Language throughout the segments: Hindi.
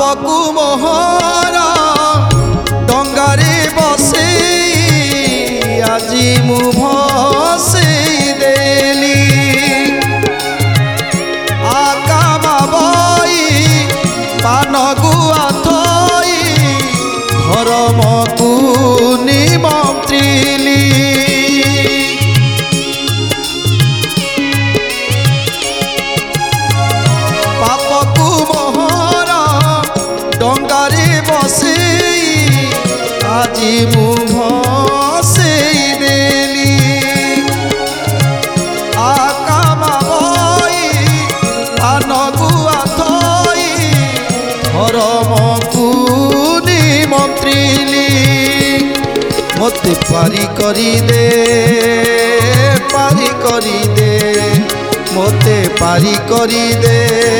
पापकु मोहर डंगारे बसे आजी मु भसे देली आकामा बई पान गुआ थई धर्मकु निमंत्रिली पापकु मोहर डंगारे बसे आजी मु भसे देली आकामा बई पान गुआ थई धर्मकु निमंत्रिली मते पारी करी दे मते पारी करी दे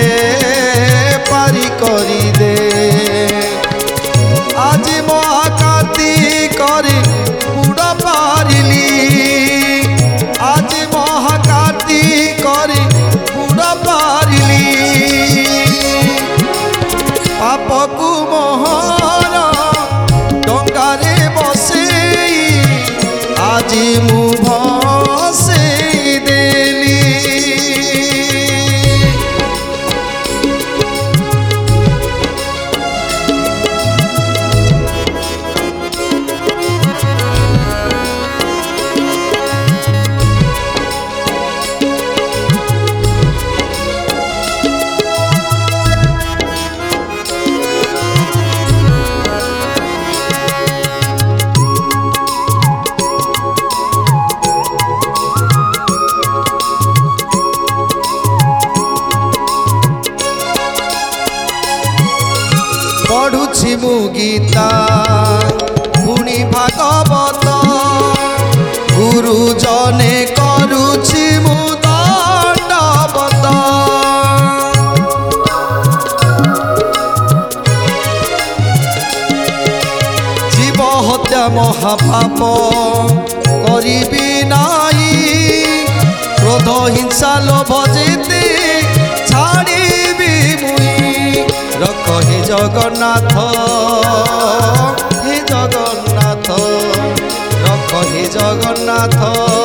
आज महाकाती करे बुड़ पारिली आज महाकाती करे बुड़ पारिली पापकु मोहर डंगारे बसे आजी मु भसे देली पढ़ुछि मु गीता पुणी भागवत गुरुजने करुछि मु दंडवत जीव हत्या महापाप करिबी नाई क्रोध हिंसा लोभ जेते छाड़िबी मुई रख हे जगन्नाथ रख हे जगन्नाथ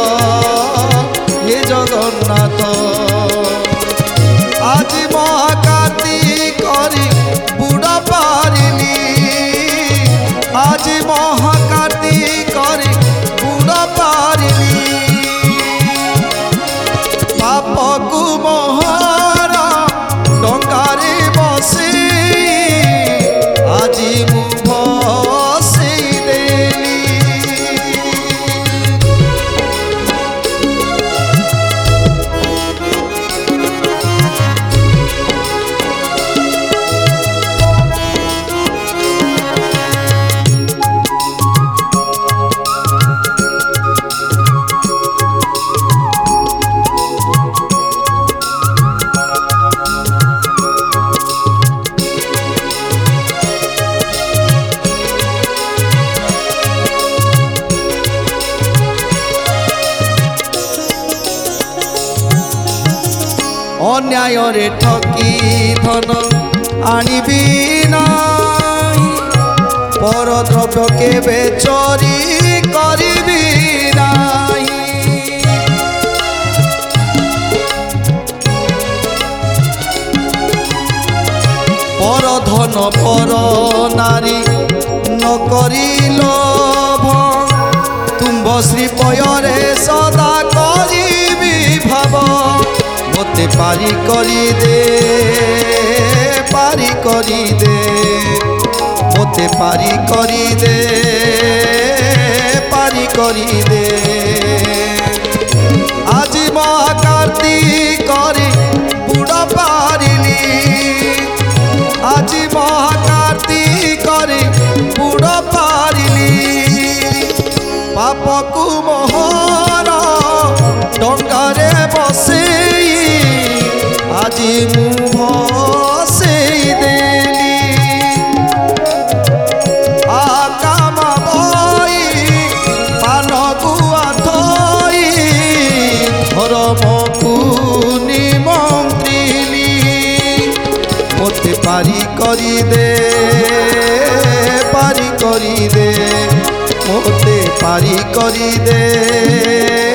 आज महाकाती करी बुड़ पारिली आज महाकाती करी बुड़ पारिली पापकु मोहर डंगारे बसे आजी मु भसे देली अन्याय रे ठकी धन आनिबी नाई पर द्रव्य केबे चोरी करिबी नाई पर धन पर नारी न करी लोभ तुम्भ श्री पयरे सदा करिबी भाव मते पारी करी दे मते पारी करी दे आज महाकाती करे बुड़ पारिली आज महाकाती करे बुड़ पारिली पापकु मोहर डंगारे बसे आजी मु भसे देली आकामा बई पान गुआ थई धर्मकु निम पारी करी दे।